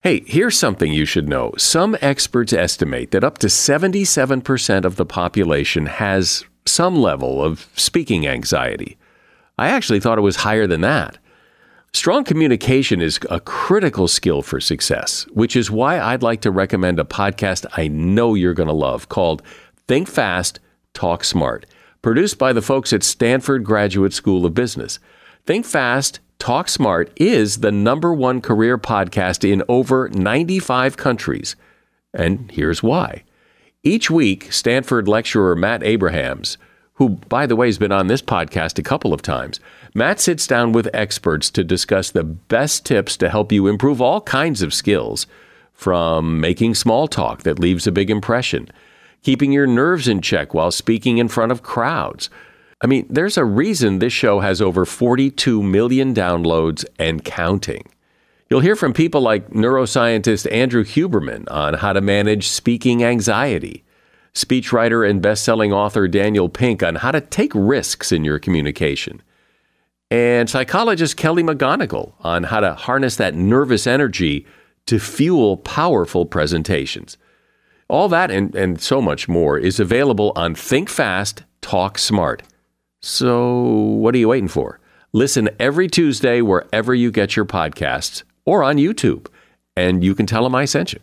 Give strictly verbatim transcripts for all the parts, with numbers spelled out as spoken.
Hey, here's something you should know. Some experts estimate that up to seventy-seven percent of the population has some level of speaking anxiety. I actually thought it was higher than that. Strong communication is a critical skill for success, which is why I'd like to recommend a podcast I know you're going to love called Think Fast, Talk Smart, produced by the folks at Stanford Graduate School of Business. Think Fast, Talk Smart is the number one career podcast in over ninety-five countries. And here's why. Each week, Stanford lecturer Matt Abrahams, who, by the way, has been on this podcast a couple of times, Matt sits down with experts to discuss the best tips to help you improve all kinds of skills, from making small talk that leaves a big impression, keeping your nerves in check while speaking in front of crowds. I mean, there's a reason this show has over forty-two million downloads and counting. You'll hear from people like neuroscientist Andrew Huberman on how to manage speaking anxiety, speechwriter and best-selling author Daniel Pink on how to take risks in your communication, and psychologist Kelly McGonigal on how to harness that nervous energy to fuel powerful presentations. All that and, and so much more is available on Think Fast, Talk Smart. So what are you waiting for? Listen every Tuesday wherever you get your podcasts or on YouTube, and you can tell them I sent you.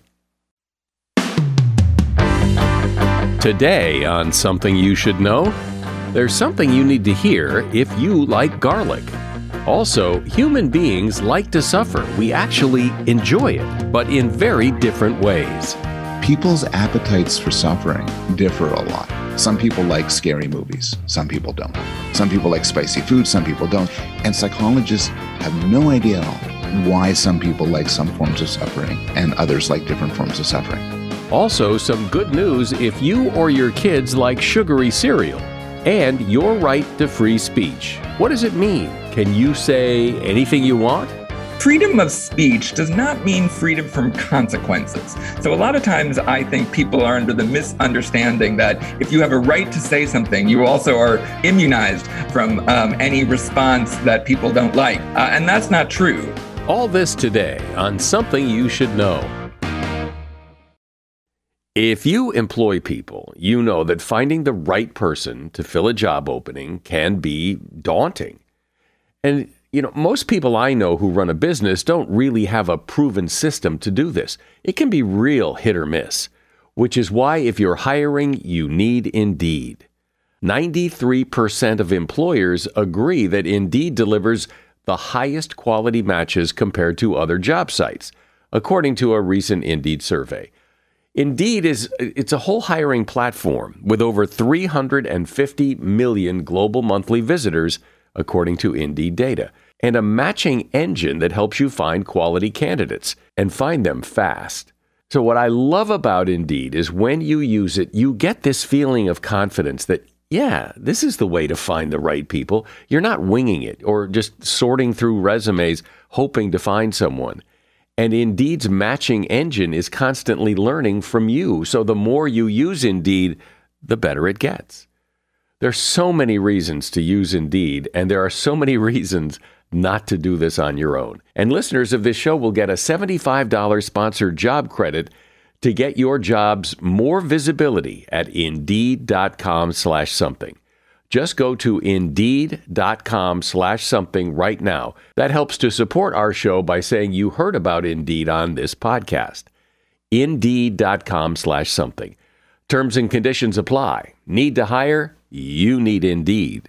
Today on Something You Should Know, there's something you need to hear if you like garlic. Also, human beings like to suffer. We actually enjoy it, but in very different ways. People's appetites for suffering differ a lot. Some people like scary movies. Some people don't. Some people like spicy food. Some people don't. And psychologists have no idea at all why some people like some forms of suffering and others like different forms of suffering. Also, some good news if you or your kids like sugary cereal. And your right to free speech. What does it mean? Can you say anything you want? Freedom of speech does not mean freedom from consequences. So a lot of times I think people are under the misunderstanding that if you have a right to say something, you also are immunized from um, any response that people don't like. Uh, and that's not true. All this today on Something You Should Know. If you employ people, you know that finding the right person to fill a job opening can be daunting. And, you know, most people I know who run a business don't really have a proven system to do this. It can be real hit or miss, which is why if you're hiring, you need Indeed. ninety-three percent of employers agree that Indeed delivers the highest quality matches compared to other job sites, according to a recent Indeed survey. Indeed is it's a whole hiring platform with over three hundred fifty million global monthly visitors, according to Indeed data, and a matching engine that helps you find quality candidates and find them fast. So what I love about Indeed is when you use it, you get this feeling of confidence that, yeah, this is the way to find the right people. You're not winging it or just sorting through resumes, hoping to find someone. And Indeed's matching engine is constantly learning from you. So the more you use Indeed, the better it gets. There's so many reasons to use Indeed, and there are so many reasons not to do this on your own. And listeners of this show will get a seventy-five dollars sponsored job credit to get your jobs more visibility at Indeed.com slash something. Just go to Indeed.com slash something right now. That helps to support our show by saying you heard about Indeed on this podcast. Indeed.com slash something. Terms and conditions apply. Need to hire? You need Indeed.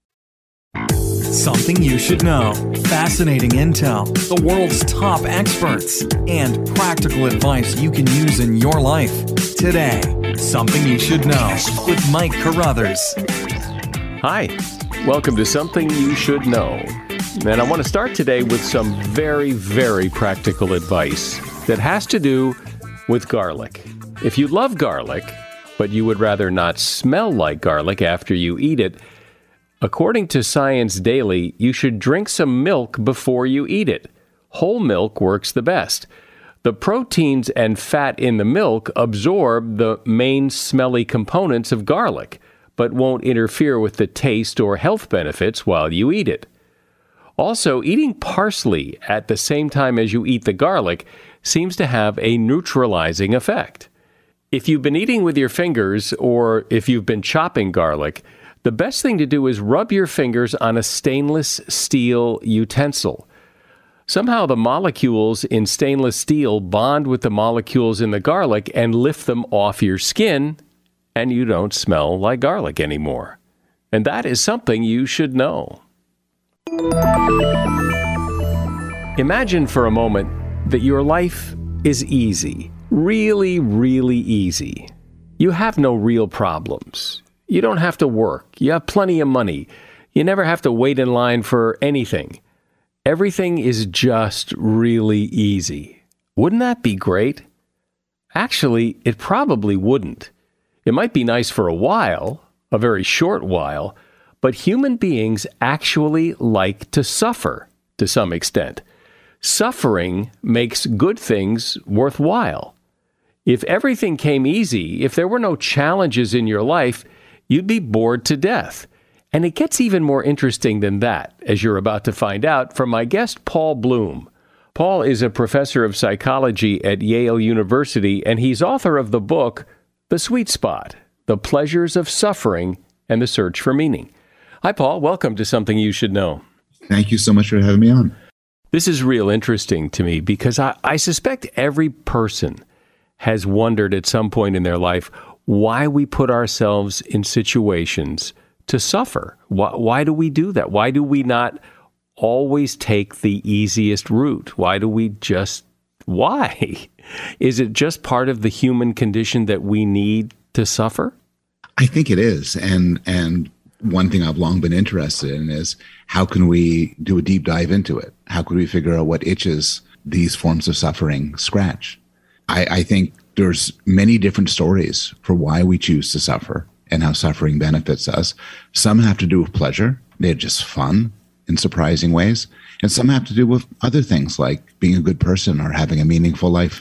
Something you should know. Fascinating intel, the world's top experts, and practical advice you can use in your life. Today, Something You Should Know with Mike Carruthers. Hi, welcome to Something You Should Know. And I want to start today with some very, very practical advice that has to do with garlic. If you love garlic, but you would rather not smell like garlic after you eat it, according to Science Daily, you should drink some milk before you eat it. Whole milk works the best. The proteins and fat in the milk absorb the main smelly components of garlic, but won't interfere with the taste or health benefits while you eat it. Also, eating parsley at the same time as you eat the garlic seems to have a neutralizing effect. If you've been eating with your fingers or if you've been chopping garlic, the best thing to do is rub your fingers on a stainless steel utensil. Somehow the molecules in stainless steel bond with the molecules in the garlic and lift them off your skin, and you don't smell like garlic anymore. And that is something you should know. Imagine for a moment that your life is easy, really, really easy. You have no real problems. You don't have to work. You have plenty of money. You never have to wait in line for anything. Everything is just really easy. Wouldn't that be great? Actually, it probably wouldn't. It might be nice for a while, a very short while, but human beings actually like to suffer to some extent. Suffering makes good things worthwhile. If everything came easy, if there were no challenges in your life, you'd be bored to death. And it gets even more interesting than that, as you're about to find out from my guest, Paul Bloom. Paul is a professor of psychology at Yale University, and he's author of the book, The Sweet Spot, The Pleasures of Suffering and the Search for Meaning. Hi, Paul. Welcome to Something You Should Know. Thank you so much for having me on. This is real interesting to me because I, I suspect every person has wondered at some point in their life why we put ourselves in situations to suffer. Why, why do we do that? Why do we not always take the easiest route? Why do we just, why? Is it just part of the human condition that we need to suffer? I think it is. And, and one thing I've long been interested in is how can we do a deep dive into it? How could we figure out what itches these forms of suffering scratch? I, I think there's many different stories for why we choose to suffer and how suffering benefits us. Some have to do with pleasure. They're just fun in surprising ways. And some have to do with other things like being a good person or having a meaningful life.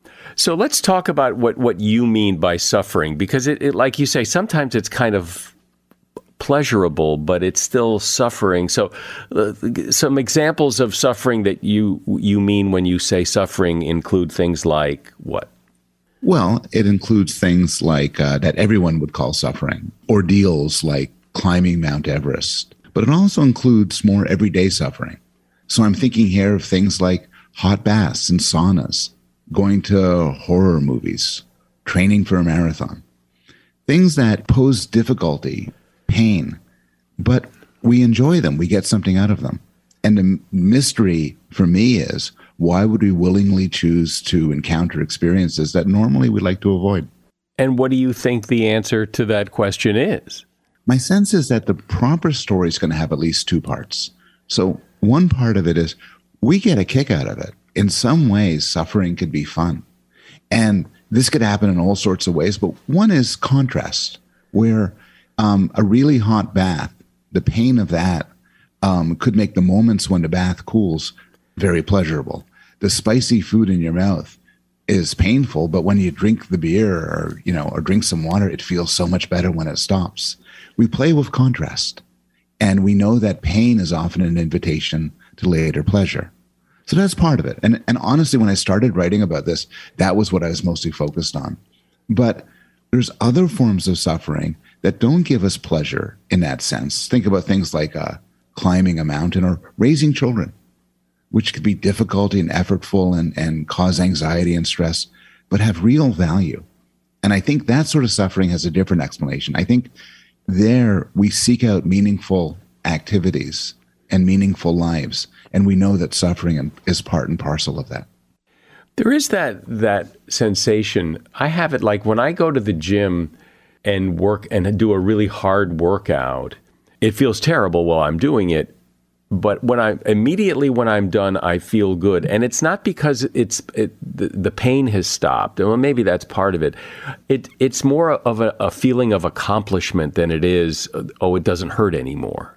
So let's talk about what, what you mean by suffering, because it, it, like you say, sometimes it's kind of pleasurable, but it's still suffering. So uh, some examples of suffering that you you mean when you say suffering include things like what? Well, it includes things like uh, that everyone would call suffering, ordeals like climbing Mount Everest, but it also includes more everyday suffering. So I'm thinking here of things like hot baths and saunas, going to horror movies, training for a marathon, things that pose difficulty, pain, but we enjoy them. We get something out of them. And the mystery for me is, why would we willingly choose to encounter experiences that normally we like to avoid? And what do you think the answer to that question is? My sense is that the proper story is going to have at least two parts. So one part of it is we get a kick out of it. In some ways, suffering could be fun. And this could happen in all sorts of ways, but one is contrast, where um, a really hot bath, the pain of that um, could make the moments when the bath cools very pleasurable. The spicy food in your mouth is painful, but when you drink the beer or, you know, or drink some water, it feels so much better when it stops. We play with contrast, and we know that pain is often an invitation to later pleasure. So that's part of it. And, and honestly, when I started writing about this, that was what I was mostly focused on. But there's other forms of suffering that don't give us pleasure in that sense. Think about things like uh, climbing a mountain or raising children, which could be difficult and effortful and, and cause anxiety and stress, but have real value. And I think that sort of suffering has a different explanation. I think there we seek out meaningful activities and meaningful lives, and we know that suffering is part and parcel of that. There is that that sensation. I have it like when I go to the gym and work and do a really hard workout, it feels terrible while I'm doing it. But when I immediately when I'm done, I feel good, and it's not because it's it, the, the pain has stopped. Well, maybe that's part of it. It it's more of a, a feeling of accomplishment than it is, oh, it doesn't hurt anymore.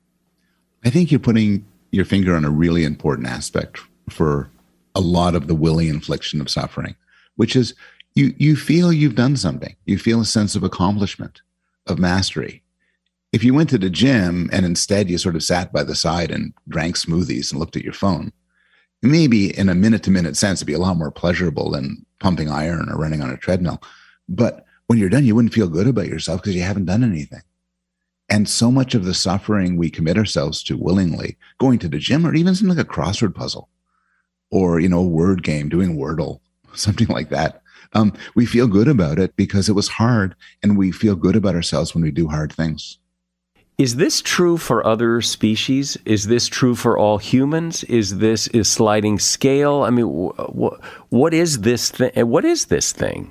I think you're putting your finger on a really important aspect for a lot of the willing infliction of suffering, which is you you feel you've done something. You feel a sense of accomplishment, of mastery. If you went to the gym and instead you sort of sat by the side and drank smoothies and looked at your phone, maybe in a minute-to-minute sense, it'd be a lot more pleasurable than pumping iron or running on a treadmill. But when you're done, you wouldn't feel good about yourself because you haven't done anything. And so much of the suffering we commit ourselves to willingly, going to the gym or even something like a crossword puzzle or, you know, a word game, doing Wordle, something like that. Um, we feel good about it because it was hard, and we feel good about ourselves when we do hard things. Is this true for other species? Is this true for all humans? Is this a sliding scale? I mean, wh- what is this thing? What is this thing?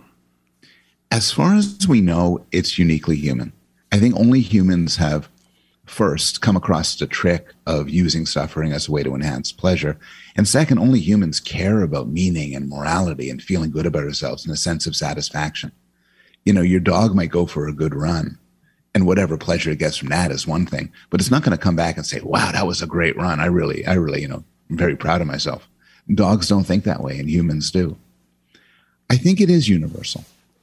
As far as we know, it's uniquely human. I think only humans have first come across the trick of using suffering as a way to enhance pleasure. And second, only humans care about meaning and morality and feeling good about ourselves and a sense of satisfaction. You know, your dog might go for a good run, and whatever pleasure it gets from that is one thing, but it's not going to come back and say, wow, that was a great run. I really, I really, you know, I'm very proud of myself. Dogs don't think that way, and humans do. I think it is universal.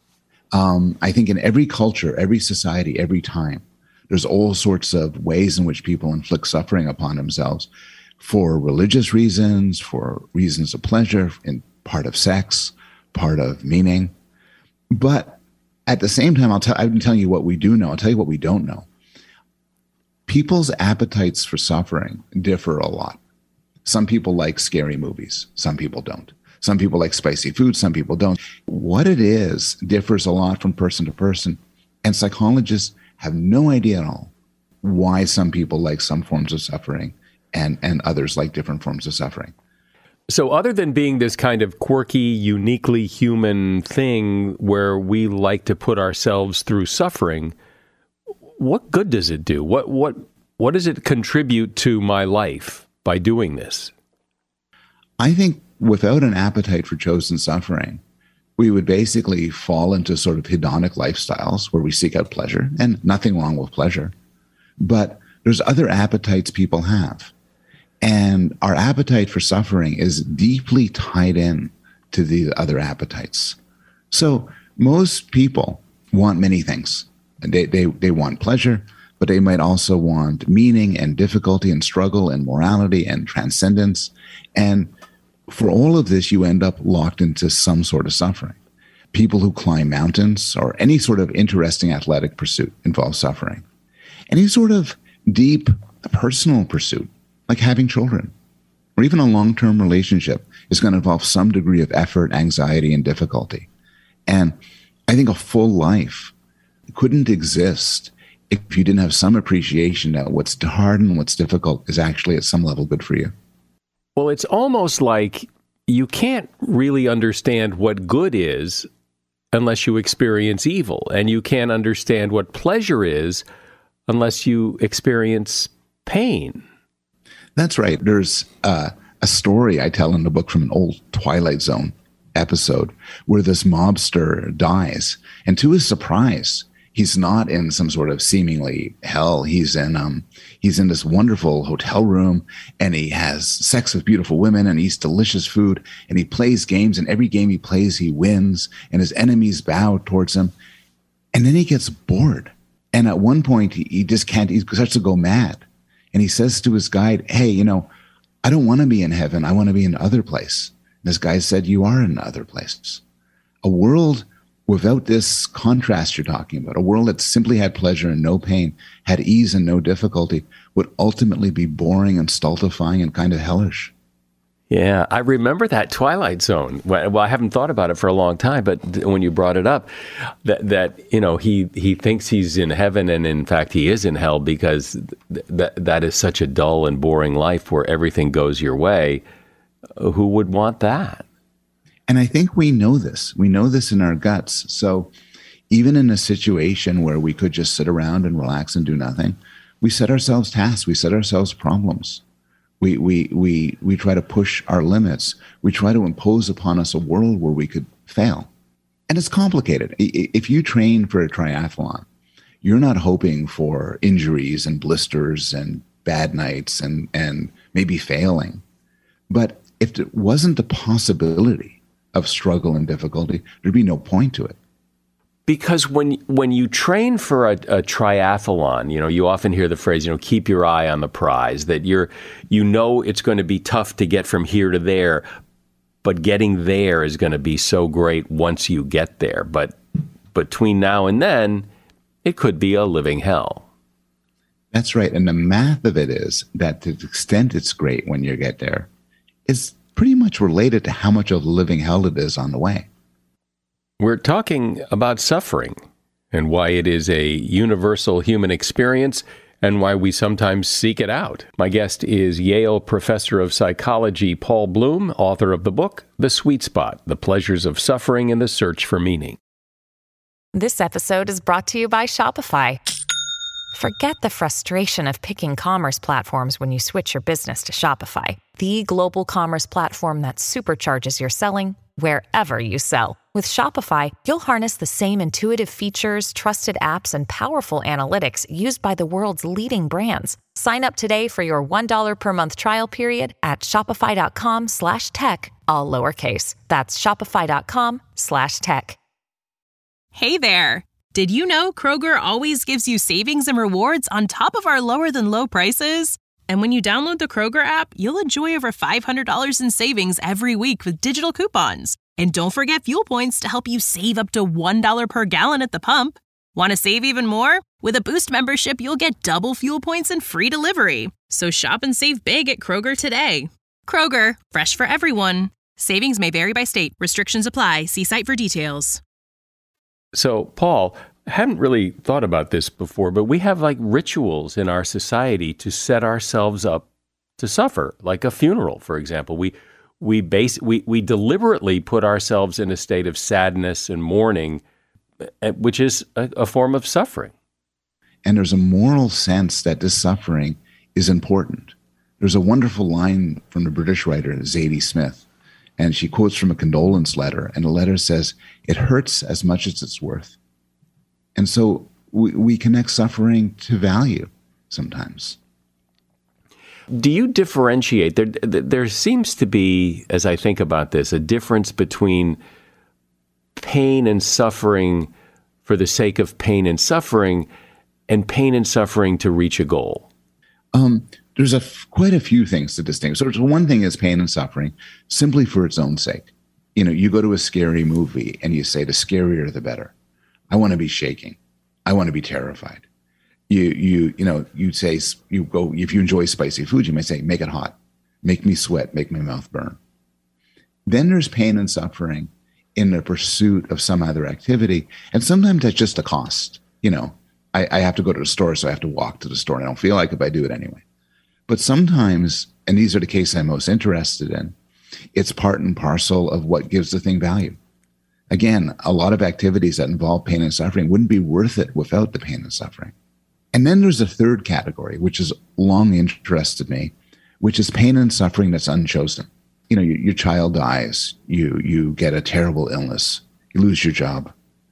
Um, I think in every culture, every society, every time, there's all sorts of ways in which people inflict suffering upon themselves for religious reasons, for reasons of pleasure, in part of sex, part of meaning. But at the same time, I'll tell, I've been telling you what we do know. I'll tell you what we don't know. People's appetites for suffering differ a lot. Some people like scary movies. Some people don't. Some people like spicy food. Some people don't. What it is differs a lot from person to person. And psychologists have no idea at all why some people like some forms of suffering and, and others like different forms of suffering. So other than being this kind of quirky, uniquely human thing where we like to put ourselves through suffering, what good does it do? What what what does it contribute to my life by doing this? I think without an appetite for chosen suffering, we would basically fall into sort of hedonic lifestyles where we seek out pleasure, and nothing wrong with pleasure. But there's other appetites people have. And our appetite for suffering is deeply tied in to the other appetites. So most people want many things. They, they, they want pleasure, but they might also want meaning and difficulty and struggle and morality and transcendence. And for all of this, you end up locked into some sort of suffering. People who climb mountains or any sort of interesting athletic pursuit involves suffering. Any sort of deep personal pursuit, like having children, or even a long-term relationship, is going to involve some degree of effort, anxiety, and difficulty. And I think a full life couldn't exist if you didn't have some appreciation that what's hard and what's difficult is actually at some level good for you. Well, it's almost like you can't really understand what good is unless you experience evil, and you can't understand what pleasure is unless you experience pain. That's right. There's uh, a story I tell in the book from an old Twilight Zone episode where this mobster dies. And to his surprise, he's not in some sort of seemingly hell. He's in um, he's in this wonderful hotel room, and he has sex with beautiful women, and he eats delicious food, and he plays games, and every game he plays, he wins, and his enemies bow towards him. And then he gets bored. And at one point, he, he just can't, he starts to go mad. And he says to his guide, hey, you know, I don't want to be in heaven. I want to be in another place. And this guy said, you are in another place. A world without this contrast you're talking about, a world that simply had pleasure and no pain, had ease and no difficulty, would ultimately be boring and stultifying and kind of hellish. Yeah, I remember that Twilight Zone. Well, I haven't thought about it for a long time, but when you brought it up, that that you know he he thinks he's in heaven, and in fact he is in hell, because th- that that is such a dull and boring life where everything goes your way. Who would want that? And I think we know this. We know this in our guts. So even in a situation where we could just sit around and relax and do nothing, we set ourselves tasks. We set ourselves problems. We, we, we, we try to push our limits. We try to impose upon us a world where we could fail. And it's complicated. If you train for a triathlon, you're not hoping for injuries and blisters and bad nights and, and maybe failing. But if there wasn't the possibility of struggle and difficulty, there'd be no point to it. Because when when you train for a, a triathlon, you know, you often hear the phrase, you know, keep your eye on the prize, that you're, you know, it's going to be tough to get from here to there, but getting there is going to be so great once you get there. But between now and then, it could be a living hell. That's right. And the math of it is that to the extent it's great when you get there is pretty much related to how much of a living hell it is on the way. We're talking about suffering and why it is a universal human experience and why we sometimes seek it out. My guest is Yale professor of psychology Paul Bloom, author of the book, The Sweet Spot, The Pleasures of Suffering and the Search for Meaning. This episode is brought to you by Shopify. Forget the frustration of picking commerce platforms when you switch your business to Shopify, the global commerce platform that supercharges your selling wherever you sell. With Shopify, you'll harness the same intuitive features, trusted apps, and powerful analytics used by the world's leading brands. Sign up today for your one dollar per month trial period at shopify.com slash tech, all lowercase. That's shopify.com slash tech. Hey there! Did you know Kroger always gives you savings and rewards on top of our lower than low prices? And when you download the Kroger app, you'll enjoy over five hundred dollars in savings every week with digital coupons. And don't forget fuel points to help you save up to one dollar per gallon at the pump. Want to save even more? With a Boost membership, you'll get double fuel points and free delivery. So shop and save big at Kroger today. Kroger, fresh for everyone. Savings may vary by state. Restrictions apply. See site for details. So, Paul, I hadn't really thought about this before, but we have like rituals in our society to set ourselves up to suffer, like a funeral, for example. We we base we we deliberately put ourselves in a state of sadness and mourning, which is a, a form of suffering. And there's a moral sense that this suffering is important. There's a wonderful line from the British writer Zadie Smith, and she quotes from a condolence letter, and the letter says, "It hurts as much as it's worth." And so we, we connect suffering to value sometimes. Do you differentiate? There, there seems to be, as I think about this, a difference between pain and suffering for the sake of pain and suffering and pain and suffering to reach a goal. Um, there's a f- quite a few things to distinguish. So one thing is pain and suffering simply for its own sake. You know, you go to a scary movie and you say the scarier the better. I want to be shaking. I want to be terrified. You, you, you know, you say, you go, if you enjoy spicy food, you may say, make it hot, make me sweat, make my mouth burn. Then there's pain and suffering in the pursuit of some other activity. And sometimes that's just a cost. You know, I, I have to go to the store, so I have to walk to the store, and I don't feel like it, but I do it anyway. But sometimes, and these are the cases I'm most interested in, it's part and parcel of what gives the thing value. Again, a lot of activities that involve pain and suffering wouldn't be worth it without the pain and suffering. And then there's a third category, which has long interested me, which is pain and suffering that's unchosen. You know, your, your child dies, you you get a terrible illness, you lose your job.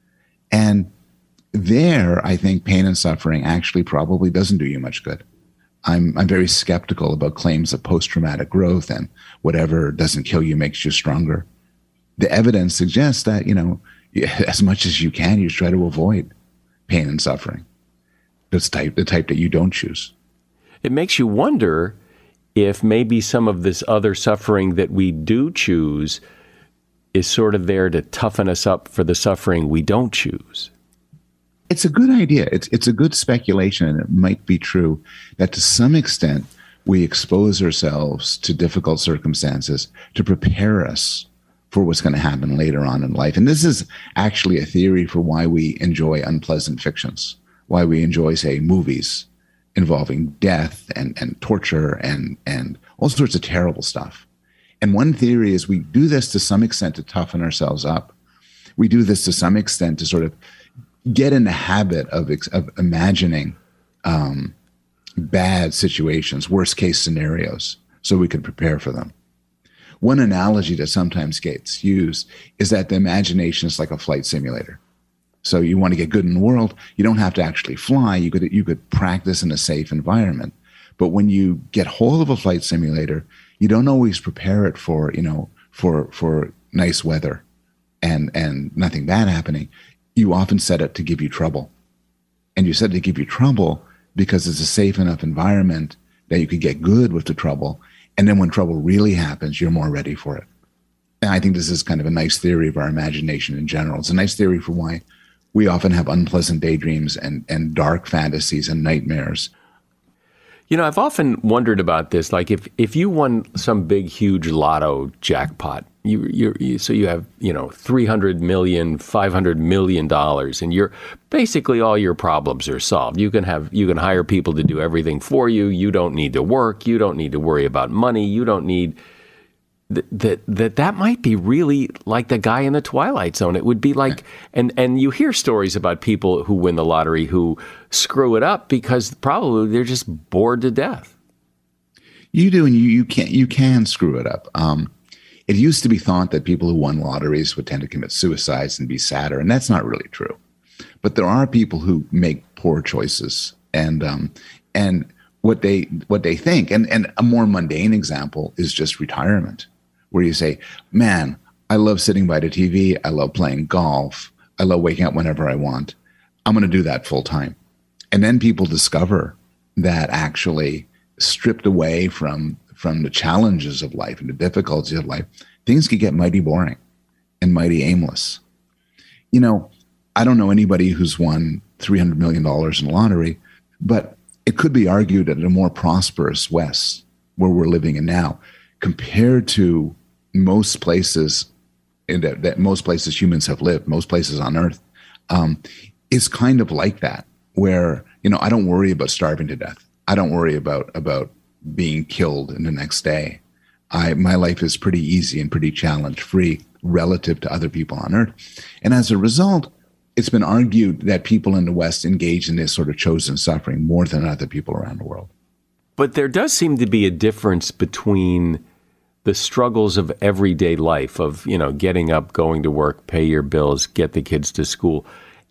And there, I think pain and suffering actually probably doesn't do you much good. I'm I'm very skeptical about claims of post-traumatic growth and whatever doesn't kill you makes you stronger. The evidence suggests that, you know, as much as you can, you try to avoid pain and suffering. That's type, the type that you don't choose. It makes you wonder if maybe some of this other suffering that we do choose is sort of there to toughen us up for the suffering we don't choose. It's a good idea. It's it's a good speculation, and it might be true that to some extent we expose ourselves to difficult circumstances to prepare us for what's going to happen later on in life. And this is actually a theory for why we enjoy unpleasant fictions, why we enjoy, say, movies involving death and, and torture and, and all sorts of terrible stuff. And one theory is we do this to some extent to toughen ourselves up. We do this to some extent to sort of get in the habit of, of imagining um, bad situations, worst case scenarios, so we can prepare for them. One analogy that sometimes gets used is that the imagination is like a flight simulator. So you want to get good in the world, you don't have to actually fly. You could you could practice in a safe environment. But when you get hold of a flight simulator, you don't always prepare it for, you know, for for nice weather and and nothing bad happening. you often set it to give you trouble. And you set it to give you trouble because it's a safe enough environment that you could get good with the trouble. And then when trouble really happens, you're more ready for it. And I think this is kind of a nice theory of our imagination in general. It's a nice theory for why we often have unpleasant daydreams and, and dark fantasies and nightmares. You know, I've often wondered about this. Like, if, if you won some big, huge lotto jackpot, you you you so you have, you know, three hundred million, five hundred million dollars, and you're basically all your problems are solved. You can have you can hire people to do everything for you. You don't need to work. You don't need to worry about money. You don't need that that that, that might be really like the guy in the Twilight Zone. It would be like, and and you hear stories about people who win the lottery who screw it up because probably they're just bored to death. You do, and you you can you can screw it up. Um, it used to be thought that people who won lotteries would tend to commit suicides and be sadder, and that's not really true. But there are people who make poor choices, and um, and what they what they think, and and a more mundane example is just retirement, where you say, "Man, I love sitting by the T V. I love playing golf. I love waking up whenever I want. I'm going to do that full time." And then people discover that actually, stripped away from from the challenges of life and the difficulties of life, things can get mighty boring and mighty aimless. You know, I don't know anybody who's won three hundred million dollars in the lottery, but it could be argued that in a more prosperous West, where we're living in now, compared to most places in that, that most places humans have lived, most places on Earth, um, is kind of like that, where, you know, I don't worry about starving to death. I don't worry about about being killed in the next day. I my life is pretty easy and pretty challenge-free relative to other people on Earth. And as a result, it's been argued that people in the West engage in this sort of chosen suffering more than other people around the world. But there does seem to be a difference between the struggles of everyday life, of, you know, getting up, going to work, pay your bills, get the kids to school,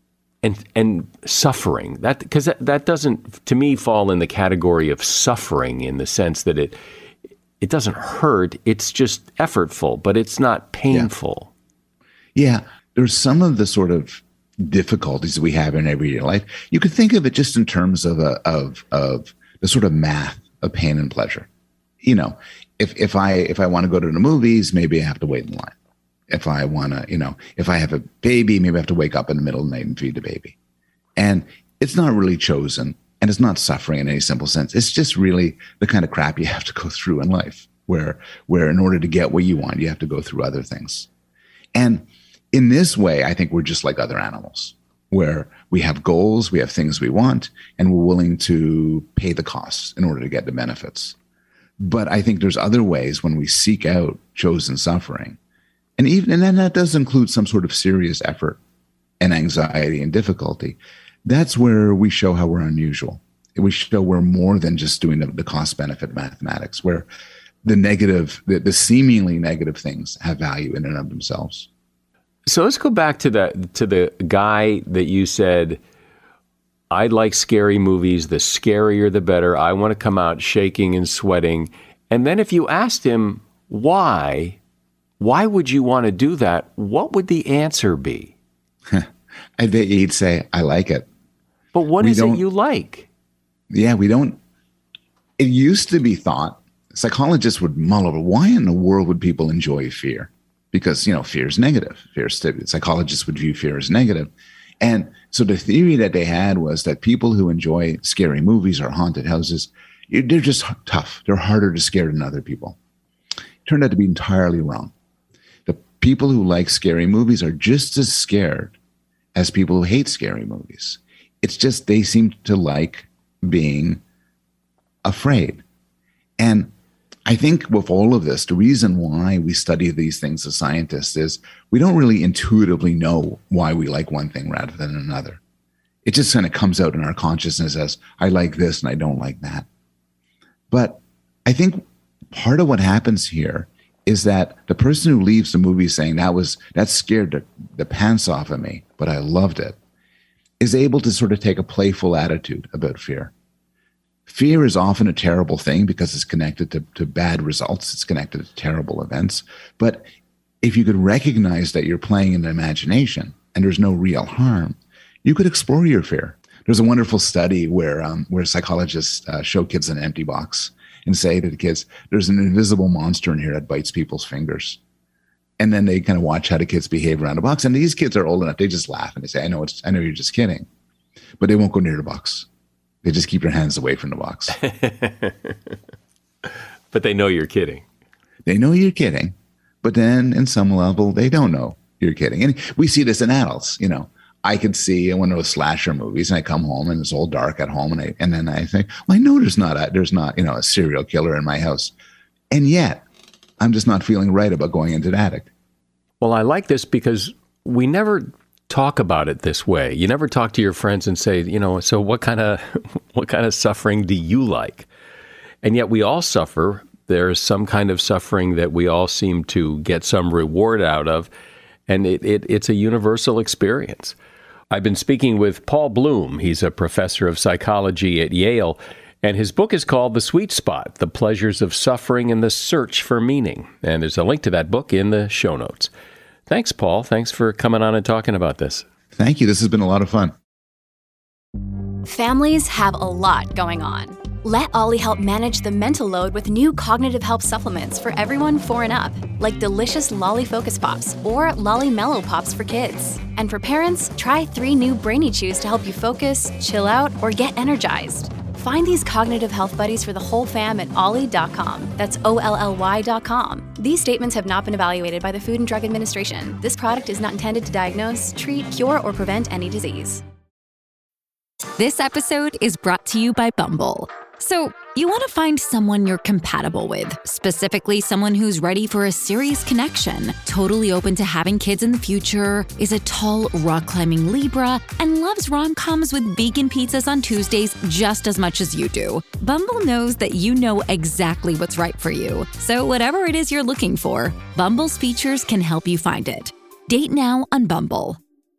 and and suffering. That because that, that doesn't, to me, fall in the category of suffering in the sense that it it doesn't hurt. It's just effortful, but it's not painful. Yeah, yeah. There's some of the sort of difficulties that we have in everyday life. You could think of it just in terms of a, of of the sort of math of pain and pleasure. You know, if if I if I want to go to the movies, maybe I have to wait in line. If I want to, you know, if I have a baby, maybe I have to wake up in the middle of the night and feed the baby. And it's not really chosen, and it's not suffering in any simple sense. It's just really the kind of crap you have to go through in life, where where in order to get what you want, you have to go through other things. And in this way, I think we're just like other animals, where we have goals, we have things we want, and we're willing to pay the costs in order to get the benefits. But I think there's other ways when we seek out chosen suffering. And even and then that does include some sort of serious effort and anxiety and difficulty. That's where we show how we're unusual. We show we're more than just doing the, the cost-benefit mathematics, where the negative, the, the seemingly negative things have value in and of themselves. So let's go back to the to the guy that you said, I like scary movies. The scarier, the better. I want to come out shaking and sweating. And then if you asked him why, why would you want to do that? What would the answer be? I bet he'd say, I like it. But what we is it you like? Yeah, we don't. It used to be thought, psychologists would mull over, why in the world would people enjoy fear? Because, you know, fear is negative. Fear is, psychologists would view fear as negative. And so the theory that they had was that people who enjoy scary movies or haunted houses, they're just tough. They're harder to scare than other people. It turned out to be entirely wrong. The people who like scary movies are just as scared as people who hate scary movies. It's just they seem to like being afraid. And I think with all of this, the reason why we study these things as scientists is we don't really intuitively know why we like one thing rather than another. It just kind of comes out in our consciousness as I like this and I don't like that. But I think part of what happens here is that the person who leaves the movie saying that was that scared the, the pants off of me, but I loved it, is able to sort of take a playful attitude about fear. Fear is often a terrible thing because it's connected to, to bad results. It's connected to terrible events. But if you could recognize that you're playing in the imagination and there's no real harm, you could explore your fear. There's a wonderful study where um, where psychologists uh, show kids an empty box and say to the kids, there's an invisible monster in here that bites people's fingers. And then they kind of watch how the kids behave around the box. And these kids are old enough, they just laugh and they say, I know it's, I know you're just kidding. But they won't go near the box. They just keep their hands away from the box. But they know you're kidding. They know you're kidding. But then in some level, they don't know you're kidding. And we see this in adults. You know, I could see one of those slasher movies and I come home and it's all dark at home. And I, and then I think, well, I know there's not a, there's not, you know, a serial killer in my house. And yet I'm just not feeling right about going into the attic. Well, I like this because we never talk about it this way. You never talk to your friends and say, you know, so what kind of what kind of suffering do you like? And yet we all suffer. There's some kind of suffering that we all seem to get some reward out of. And it, it, it's a universal experience. I've been speaking with Paul Bloom. He's a professor of psychology at Yale. And his book is called The Sweet Spot, The Pleasures of Suffering and the Search for Meaning. And there's a link to that book in the show notes. Thanks, Paul. Thanks for coming on and talking about this. Thank you. This has been a lot of fun. Families have a lot going on. Let Ollie help manage the mental load with new cognitive help supplements for everyone four and up, like delicious Lolly Focus Pops or Lolly Mellow Pops for kids. And for parents, try three new Brainy Chews to help you focus, chill out, or get energized. Find these cognitive health buddies for the whole fam at ollie dot com. That's O L L Y dot com. These statements have not been evaluated by the Food and Drug Administration. This product is not intended to diagnose, treat, cure, or prevent any disease. This episode is brought to you by Bumble. So, you want to find someone you're compatible with, specifically someone who's ready for a serious connection, totally open to having kids in the future, is a tall, rock-climbing Libra, and loves rom-coms with vegan pizzas on Tuesdays just as much as you do. Bumble knows that you know exactly what's right for you. So whatever it is you're looking for, Bumble's features can help you find it. Date now on Bumble.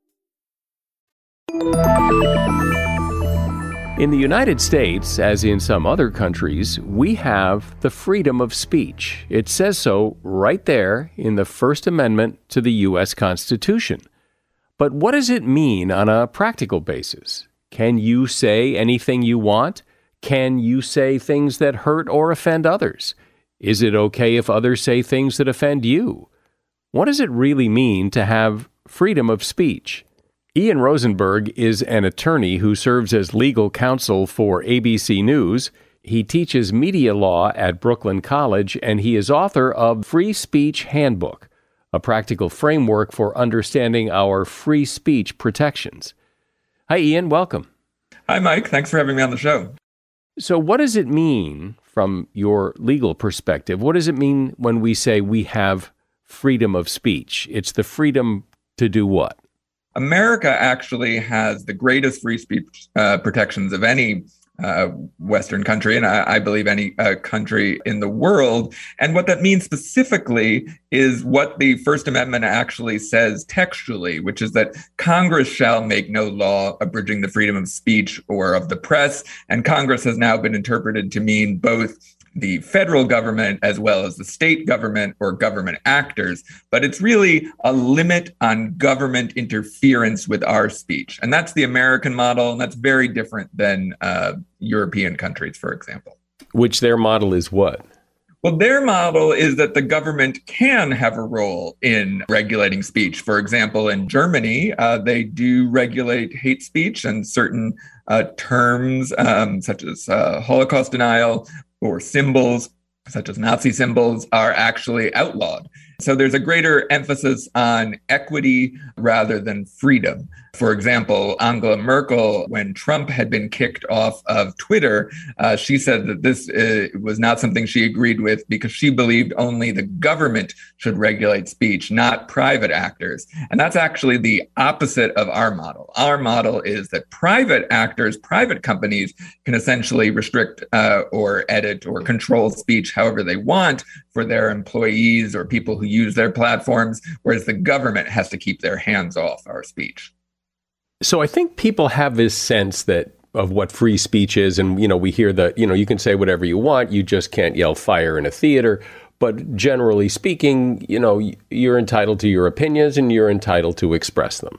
In the United States, as in some other countries, we have the freedom of speech. It says so right there in the First Amendment to the U S Constitution. But what does it mean on a practical basis? Can you say anything you want? Can you say things that hurt or offend others? Is it okay if others say things that offend you? What does it really mean to have freedom of speech? Ian Rosenberg is an attorney who serves as legal counsel for A B C News. He teaches media law at Brooklyn College, and he is author of Free Speech Handbook, a practical framework for understanding our free speech protections. Hi, Ian. Welcome. Hi, Mike. Thanks for having me on the show. So what does it mean from your legal perspective? What does it mean when we say we have freedom of speech? It's the freedom to do what? America actually has the greatest free speech uh, protections of any uh, Western country, and I, I believe any uh, country in the world. And what that means specifically is what the First Amendment actually says textually, which is that Congress shall make no law abridging the freedom of speech or of the press. And Congress has now been interpreted to mean both the federal government as well as the state government or government actors. But it's really a limit on government interference with our speech. And that's the American model, and that's very different than uh, European countries, for example. Which their model is what? Well, their model is that the government can have a role in regulating speech. For example, in Germany, uh, they do regulate hate speech, and certain uh, terms um, such as uh, Holocaust denial or symbols such as Nazi symbols are actually outlawed. So there's a greater emphasis on equity rather than freedom. For example, Angela Merkel, when Trump had been kicked off of Twitter, uh, she said that this uh, was not something she agreed with because she believed only the government should regulate speech, not private actors. And that's actually the opposite of our model. Our model is that private actors, private companies can essentially restrict uh, or edit or control speech however they want for their employees or people who use their platforms, whereas the government has to keep their hands off our speech. So I think people have this sense that of what free speech is. And, you know, we hear that, you know, you can say whatever you want. You just can't yell fire in a theater. But generally speaking, you know, you're entitled to your opinions and you're entitled to express them.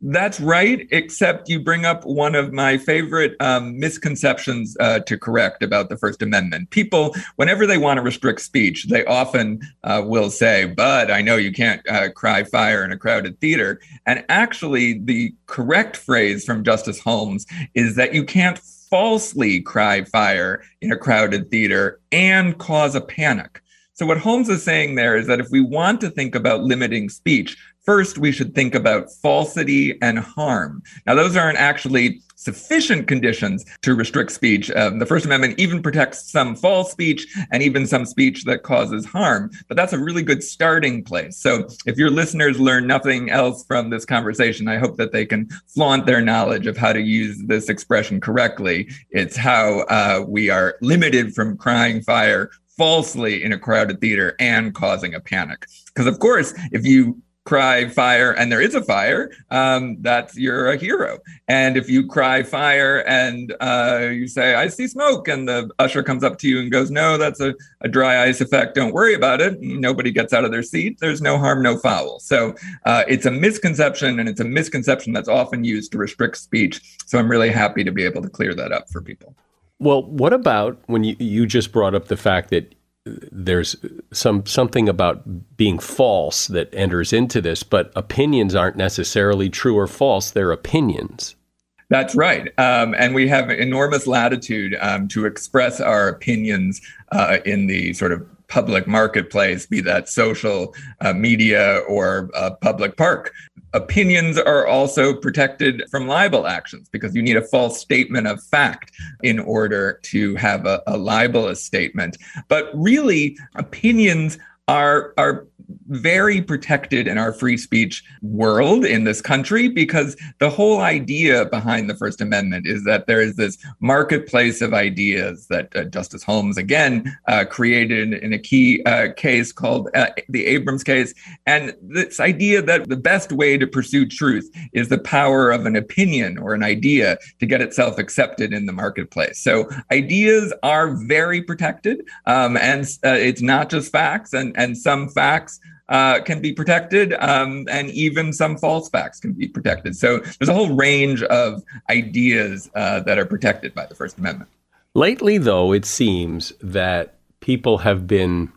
That's right, except you bring up one of my favorite um, misconceptions uh, to correct about the First Amendment. People, whenever they want to restrict speech, they often uh, will say, but I know you can't uh, cry fire in a crowded theater. And actually, the correct phrase from Justice Holmes is that you can't falsely cry fire in a crowded theater and cause a panic. So what Holmes is saying there is that if we want to think about limiting speech, first, we should think about falsity and harm. Now, those aren't actually sufficient conditions to restrict speech. Um, the First Amendment even protects some false speech and even some speech that causes harm. But that's a really good starting place. So if your listeners learn nothing else from this conversation, I hope that they can flaunt their knowledge of how to use this expression correctly. It's how uh, we are limited from crying fire falsely in a crowded theater and causing a panic. Because, of course, if you cry fire and there is a fire, um, that's you're a hero. And if you cry fire and uh, you say, I see smoke, and the usher comes up to you and goes, no, that's a, a dry ice effect, don't worry about it, nobody gets out of their seat, there's no harm, no foul. So uh, it's a misconception, and it's a misconception that's often used to restrict speech. So I'm really happy to be able to clear that up for people. Well, what about when you, you just brought up the fact that there's some something about being false that enters into this, but opinions aren't necessarily true or false, they're opinions. That's right. Um, and we have enormous latitude um, to express our opinions uh, in the sort of public marketplace, be that social uh, media or uh, public park. Opinions are also protected from libel actions because you need a false statement of fact in order to have a, a libelous statement. But really, opinions are are very protected in our free speech world in this country, because the whole idea behind the First Amendment is that there is this marketplace of ideas that uh, Justice Holmes, again, uh, created in a key uh, case called uh, the Abrams case. And this idea that the best way to pursue truth is the power of an opinion or an idea to get itself accepted in the marketplace. So ideas are very protected, um, and uh, it's not just facts, and, and some facts Uh, can be protected, um, and even some false facts can be protected. So there's a whole range of ideas uh, that are protected by the First Amendment. Lately, though, it seems that people have been,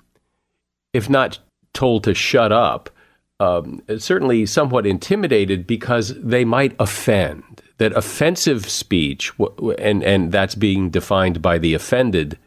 if not told to shut up, um, certainly somewhat intimidated because they might offend. That offensive speech, and and that's being defined by the offended,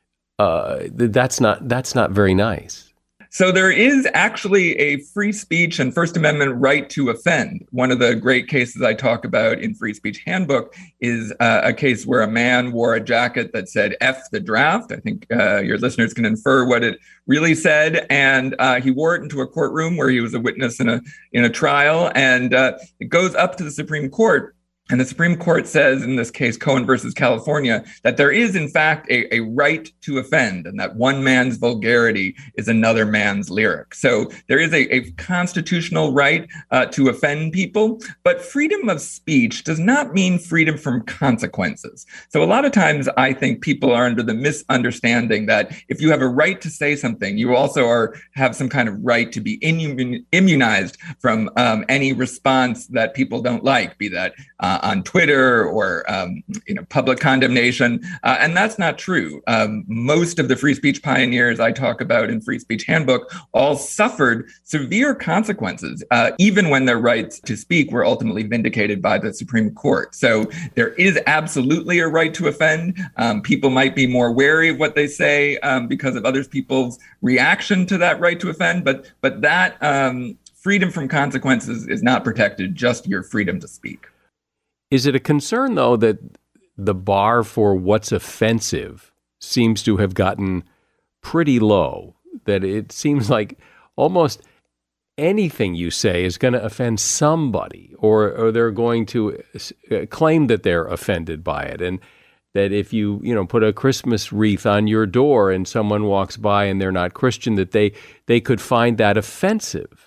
uh, that's not that's not very nice. So there is actually a free speech and First Amendment right to offend. One of the great cases I talk about in Free Speech Handbook is uh, a case where a man wore a jacket that said F the draft. I think uh, your listeners can infer what it really said. And uh, he wore it into a courtroom where he was a witness in a in a trial. And uh, it goes up to the Supreme Court. And the Supreme Court says, in this case, Cohen versus California, that there is, in fact, a, a right to offend, and that one man's vulgarity is another man's lyric. So there is a, a constitutional right uh, to offend people, but freedom of speech does not mean freedom from consequences. So a lot of times I think people are under the misunderstanding that if you have a right to say something, you also are have some kind of right to be immun- immunized from um, any response that people don't like, be that uh, on Twitter or um, you know, public condemnation. Uh, and that's not true. Um, most of the free speech pioneers I talk about in Free Speech Handbook all suffered severe consequences, uh, even when their rights to speak were ultimately vindicated by the Supreme Court. So there is absolutely a right to offend. Um, people might be more wary of what they say um, because of other people's reaction to that right to offend, but, but that um, freedom from consequences is not protected, just your freedom to speak. Is it a concern, though, that the bar for what's offensive seems to have gotten pretty low, that it seems like almost anything you say is going to offend somebody, or, or they're going to claim that they're offended by it, and that if you, you know, put a Christmas wreath on your door and someone walks by and they're not Christian, that they, they could find that offensive?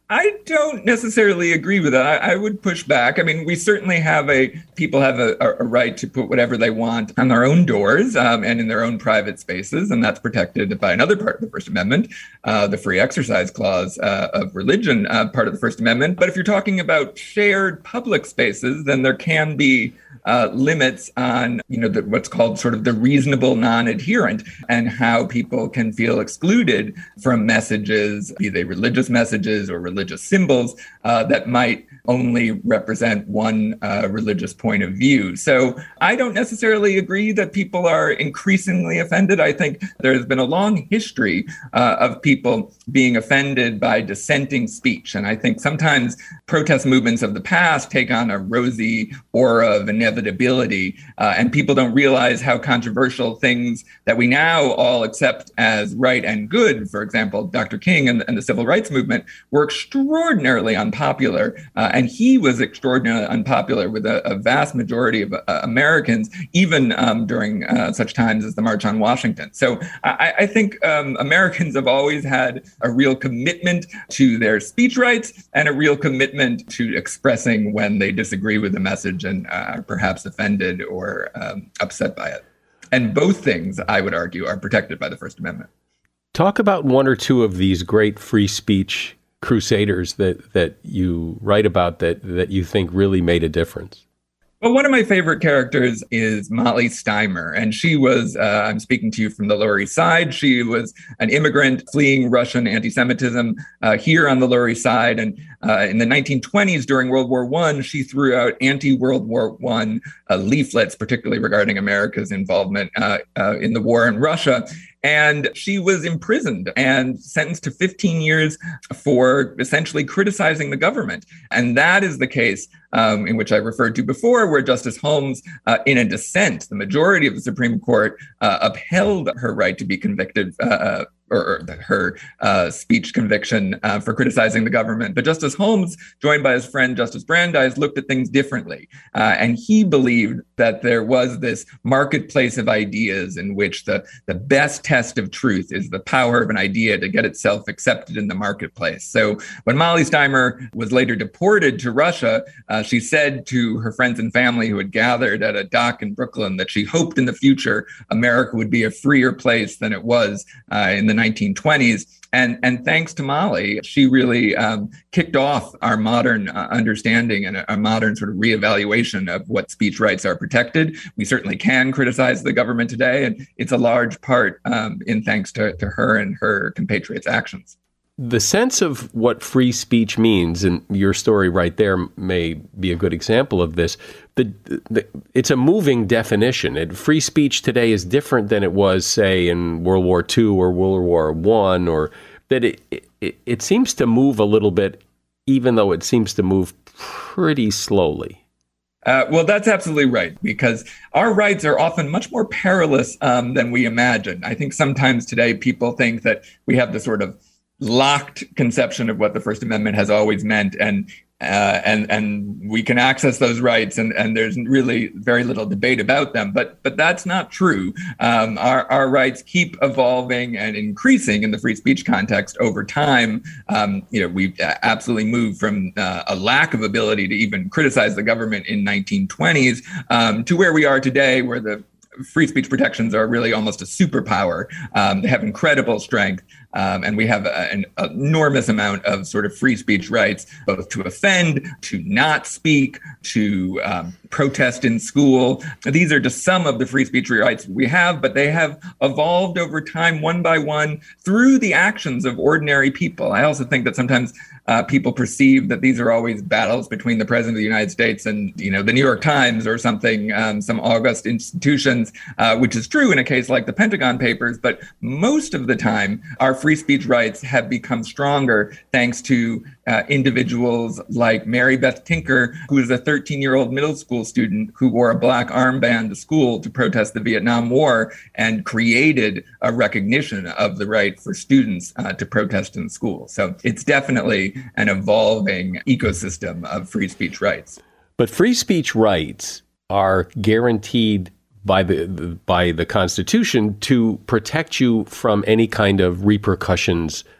I don't necessarily agree with that. I, I would push back. I mean, we certainly have a, people have a, a right to put whatever they want on their own doors um, and in their own private spaces, and that's protected by another part of the First Amendment, uh, the free exercise clause uh, of religion, uh, part of the First Amendment. But if you're talking about shared public spaces, then there can be Uh, limits on, you know, the, what's called sort of the reasonable non-adherent, and how people can feel excluded from messages, be they religious messages or religious symbols, uh, that might only represent one uh, religious point of view. So I don't necessarily agree that people are increasingly offended. I think there's been a long history uh, of people being offended by dissenting speech. And I think sometimes protest movements of the past take on a rosy aura of inevitability, uh, and people don't realize how controversial things that we now all accept as right and good, for example, Doctor King and, and the civil rights movement, were extraordinarily unpopular. Uh, and he was extraordinarily unpopular with a, a vast majority of uh, Americans, even um, during uh, such times as the March on Washington. So I, I think um, Americans have always had a real commitment to their speech rights and a real commitment to expressing when they disagree with the message and uh, are perhaps offended or um, upset by it. And both things, I would argue, are protected by the First Amendment. Talk about one or two of these great free speech crusaders that, that you write about that, that you think really made a difference. Well, one of my favorite characters is Molly Steimer, and she was, uh, I'm speaking to you from the Lower East Side. She was an immigrant fleeing Russian anti-Semitism uh, here on the Lower East Side. And uh, in the nineteen twenties, during World War One, she threw out anti-World War One uh, leaflets, particularly regarding America's involvement uh, uh, in the war in Russia. And she was imprisoned and sentenced to fifteen years for essentially criticizing the government. And that is the case um, in which I referred to before, where Justice Holmes, uh, in a dissent, the majority of the Supreme Court uh, upheld her right to be convicted uh, or, or her uh, speech conviction uh, for criticizing the government. But Justice Holmes, joined by his friend Justice Brandeis, looked at things differently. Uh, and he believed that there was this marketplace of ideas in which the, the best test of truth is the power of an idea to get itself accepted in the marketplace. So when Molly Steimer was later deported to Russia, uh, she said to her friends and family who had gathered at a dock in Brooklyn that she hoped in the future America would be a freer place than it was uh, in the nineteen twenties. And, and thanks to Molly, she really um, kicked off our modern uh, understanding and a, a modern sort of reevaluation of what speech rights are protected. We certainly can criticize the government today, and it's a large part um, in thanks to, to her and her compatriots' actions. The sense of what free speech means, and your story right there may be a good example of this, the, the, it's a moving definition. It, free speech today is different than it was, say, in World War Two or World War One, or that it, it, it seems to move a little bit, even though it seems to move pretty slowly. Uh, well, that's absolutely right, because our rights are often much more perilous um, than we imagine. I think sometimes today people think that we have this sort of locked conception of what the First Amendment has always meant, and uh, and and we can access those rights, and, and there's really very little debate about them. But but that's not true. Um, our our rights keep evolving and increasing in the free speech context over time. Um, you know, we've absolutely moved from uh, a lack of ability to even criticize the government in nineteen twenties um, to where we are today, where the free speech protections are really almost a superpower. Um, they have incredible strength, um, and we have a, an enormous amount of sort of free speech rights, both to offend, to not speak, to um, protest in school. These are just some of the free speech rights we have, but they have evolved over time, one by one, through the actions of ordinary people. I also think that sometimes Uh, people perceive that these are always battles between the president of the United States and, you know, the New York Times or something, um, some august institutions, uh, which is true in a case like the Pentagon Papers. But most of the time, our free speech rights have become stronger thanks to uh, individuals like Mary Beth Tinker, who is a thirteen-year-old middle school student who wore a black armband to school to protest the Vietnam War and created a recognition of the right for students uh, to protest in school. So it's definitely an evolving ecosystem of free speech rights. But free speech rights are guaranteed by the, the by the Constitution to protect you from any kind of repercussions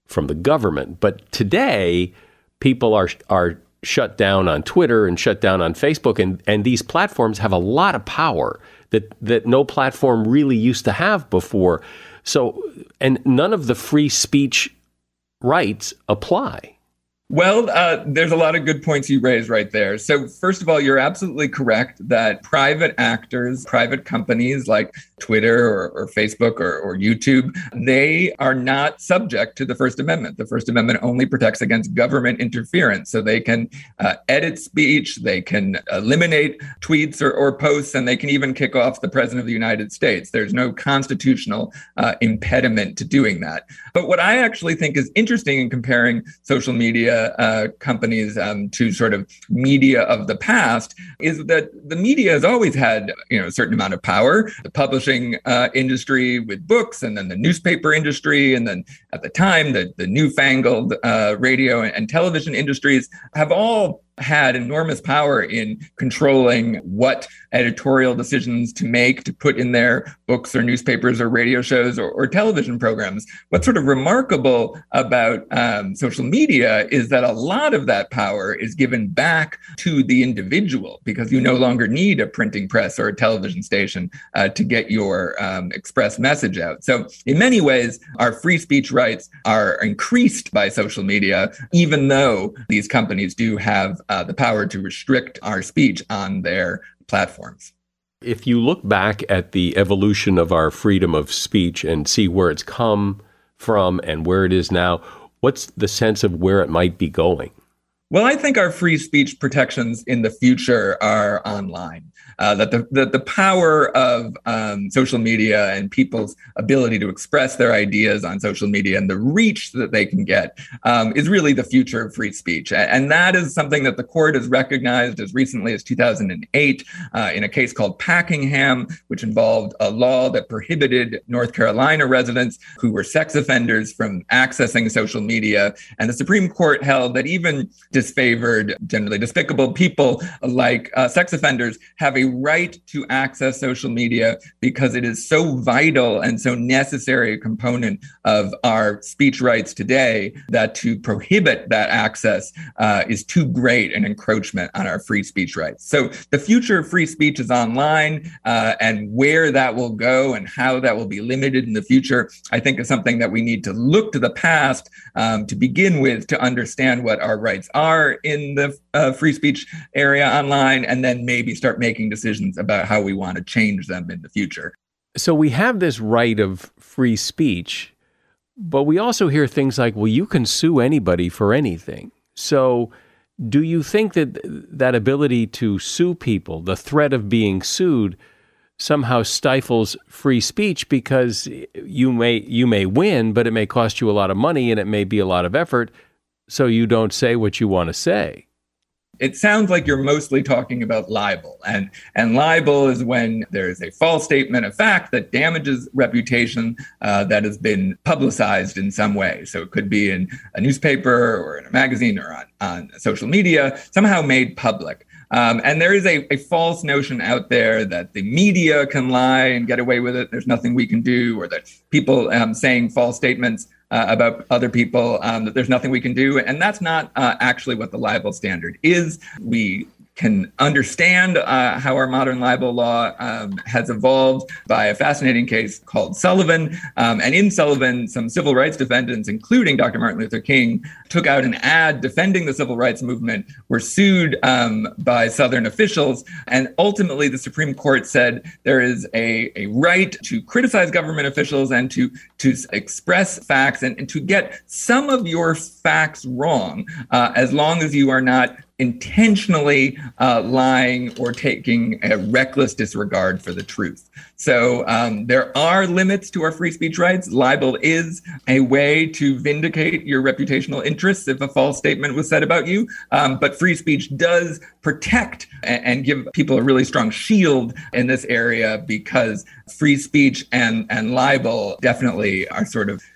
from the government. But today, people are are shut down on Twitter and shut down on Facebook, and, and these platforms have a lot of power that, that no platform really used to have before. So, and none of the free speech rights apply. Well, uh, there's a lot of good points you raised right there. So first of all, you're absolutely correct that private actors, private companies like Twitter or, or Facebook or, or YouTube, they are not subject to the First Amendment. The First Amendment only protects against government interference. So they can uh, edit speech, they can eliminate tweets or, or posts, and they can even kick off the President of the United States. There's no constitutional uh, impediment to doing that. But what I actually think is interesting in comparing social media Uh, companies um, to sort of media of the past is that the media has always had, you know, a certain amount of power. The publishing uh, industry with books, and then the newspaper industry, and then at the time the the newfangled uh, radio and, and television industries have all had enormous power in controlling what editorial decisions to make, to put in their books or newspapers or radio shows or, or television programs. What's sort of remarkable about um, social media is that a lot of that power is given back to the individual, because you no longer need a printing press or a television station uh, to get your um, express message out. So in many ways, our free speech rights are increased by social media, even though these companies do have Uh, the power to restrict our speech on their platforms. If you look back at the evolution of our freedom of speech and see where it's come from and where it is now, what's the sense of where it might be going? Well, I think our free speech protections in the future are online. Uh, that the, the the power of um, social media and people's ability to express their ideas on social media and the reach that they can get um, is really the future of free speech. And that is something that the court has recognized as recently as two thousand eight uh, in a case called Packingham, which involved a law that prohibited North Carolina residents who were sex offenders from accessing social media. And the Supreme Court held that even disfavored, generally despicable people like uh, sex offenders have a right to access social media because it is so vital and so necessary a component of our speech rights today that to prohibit that access uh, is too great an encroachment on our free speech rights. So the future of free speech is online, uh, and where that will go and how that will be limited in the future, I think is something that we need to look to the past um, to begin with to understand what our rights are in the uh, free speech area online, and then maybe start making decisions about how we want to change them in the future. So we have this right of free speech, but we also hear things like, well, you can sue anybody for anything. So do you think that that ability to sue people, the threat of being sued, somehow stifles free speech because you may you may win, but it may cost you a lot of money and it may be a lot of effort, so you don't say what you want to say? It sounds like you're mostly talking about libel. And, and libel is when there is a false statement of fact that damages reputation uh, that has been publicized in some way. So it could be in a newspaper or in a magazine or on, on social media, somehow made public. Um, and there is a, a false notion out there that the media can lie and get away with it. There's nothing we can do, or that people um, saying false statements Uh, about other people, um, that there's nothing we can do. And that's not uh, actually what the libel standard is. We can understand uh, how our modern libel law um, has evolved by a fascinating case called Sullivan. Um, and in Sullivan, some civil rights defendants, including Doctor Martin Luther King, took out an ad defending the civil rights movement, were sued um, by Southern officials. And ultimately, the Supreme Court said there is a, a right to criticize government officials and to, to express facts and, and to get some of your facts wrong, uh, as long as you are not intentionally uh, lying or taking a reckless disregard for the truth. So um, there are limits to our free speech rights. Libel is a way to vindicate your reputational interests if a false statement was said about you. Um, but free speech does protect and, and give people a really strong shield in this area, because free speech and, and libel definitely are sort of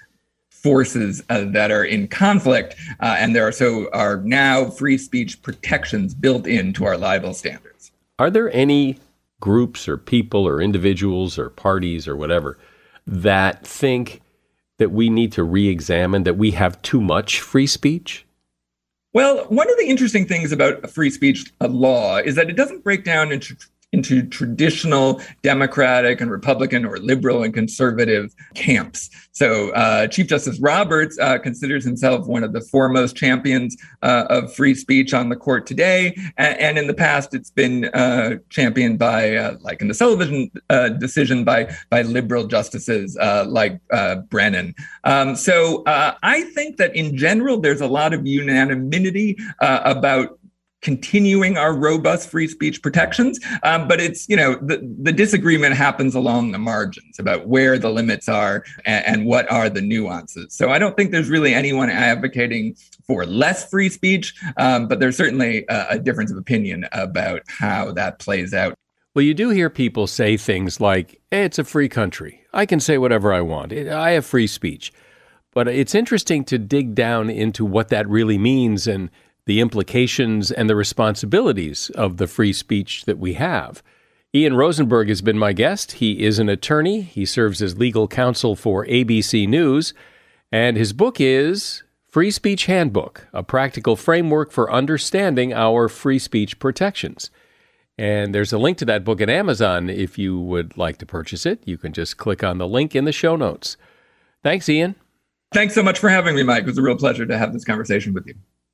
forces uh, that are in conflict, uh, and there are so are now free speech protections built into our libel standards. Are there any groups or people or individuals or parties or whatever that think that we need to re-examine, that we have too much free speech? Well, one of the interesting things about a free speech law is that it doesn't break down into into traditional Democratic and Republican or liberal and conservative camps. So uh, Chief Justice Roberts uh, considers himself one of the foremost champions uh, of free speech on the court today. And, and in the past, it's been uh, championed by, uh, like in the Sullivan uh, decision, by, by liberal justices uh, like uh, Brennan. Um, so uh, I think that in general, there's a lot of unanimity uh, about continuing our robust free speech protections. Um, but it's, you know, the, the disagreement happens along the margins about where the limits are and, and what are the nuances. So I don't think there's really anyone advocating for less free speech, um, but there's certainly a, a difference of opinion about how that plays out. Well, you do hear people say things like, hey, it's a free country. I can say whatever I want. I have free speech. But it's interesting to dig down into what that really means and the implications and the responsibilities of the free speech that we have. Ian Rosenberg has been my guest. He is an attorney. He serves as legal counsel for A B C News. And his book is Free Speech Handbook, a practical framework for understanding our free speech protections. And there's a link to that book at Amazon. If you would like to purchase it, you can just click on the link in the show notes. Thanks, Ian. Thanks so much for having me, Mike. It was a real pleasure to have this conversation with you.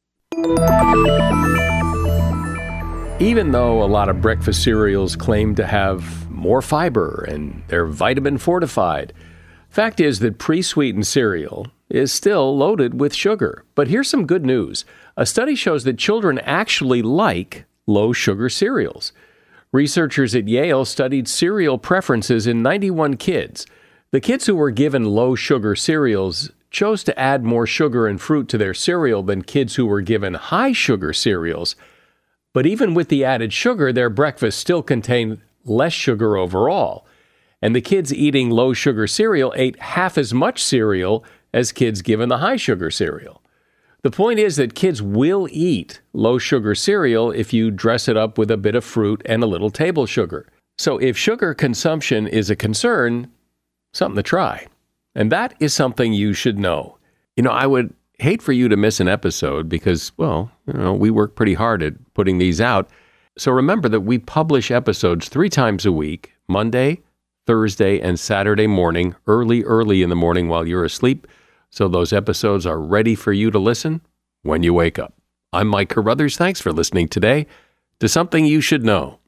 Even though a lot of breakfast cereals claim to have more fiber and they're vitamin fortified, fact is that pre-sweetened cereal is still loaded with sugar. But here's some good news. A study shows that children actually like low-sugar cereals. Researchers at Yale studied cereal preferences in ninety-one kids. The kids who were given low-sugar cereals chose to add more sugar and fruit to their cereal than kids who were given high-sugar cereals. But even with the added sugar, their breakfast still contained less sugar overall. And the kids eating low-sugar cereal ate half as much cereal as kids given the high-sugar cereal. The point is that kids will eat low-sugar cereal if you dress it up with a bit of fruit and a little table sugar. So if sugar consumption is a concern, something to try. And that is something you should know. You know, I would hate for you to miss an episode because, well, you know, we work pretty hard at putting these out. So remember that we publish episodes three times a week, Monday, Thursday, and Saturday morning, early, early in the morning while you're asleep. So those episodes are ready for you to listen when you wake up. I'm Mike Carruthers. Thanks for listening today to Something You Should Know.